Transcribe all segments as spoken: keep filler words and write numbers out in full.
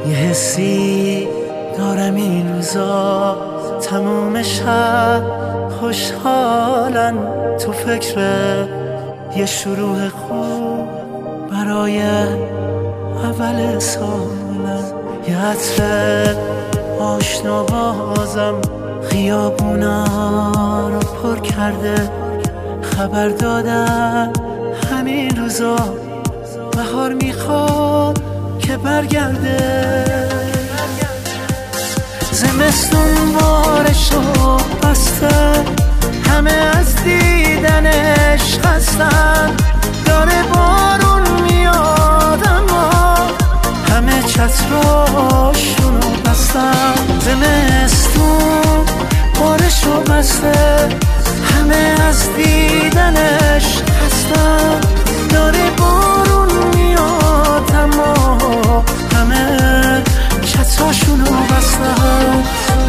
یه حسی دارم این روزا تموم شب خوشحالن، تو فکر یه شروع خوب برای اول سالن. یه عطر آشنا بازم خیابونا رو پر کرده، خبر دادن همین روزا بهار میخواد که برگرده. زمستون بارشو بسته، همه از دیدنش خستن، داره بارون میاد اما همه چتراشونو بستن. زمستون بارشو بسته، همه از دیدنش خستن، داره بارون میاد اما همه چتراشونو بستن.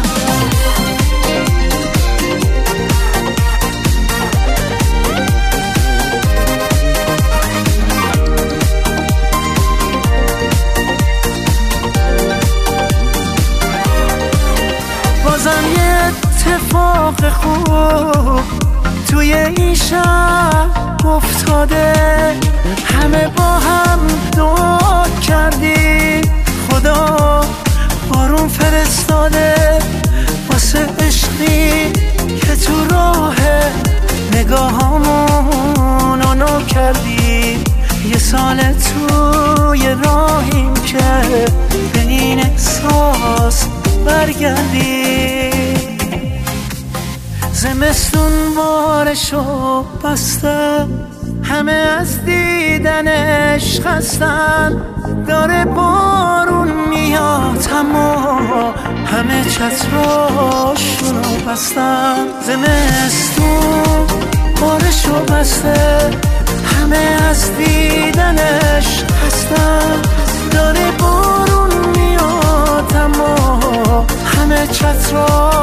بازم یه اتفاق خوب توی این شب افتاده، همه با هم دعا کردی خدا بارون فرستاده، واسه عشقی که تو راه نگاهامون آنو کردی. یه سال توی راهیم که به این احساس برگردی. زمستون بارشو بسته، همه از دیدنش خستن، داره بارون میاد اما همه چتراشونو بستن. زمستون بارشو بسته، همه از دیدنش خستن، داره بارون میاد اما همه چتراشونو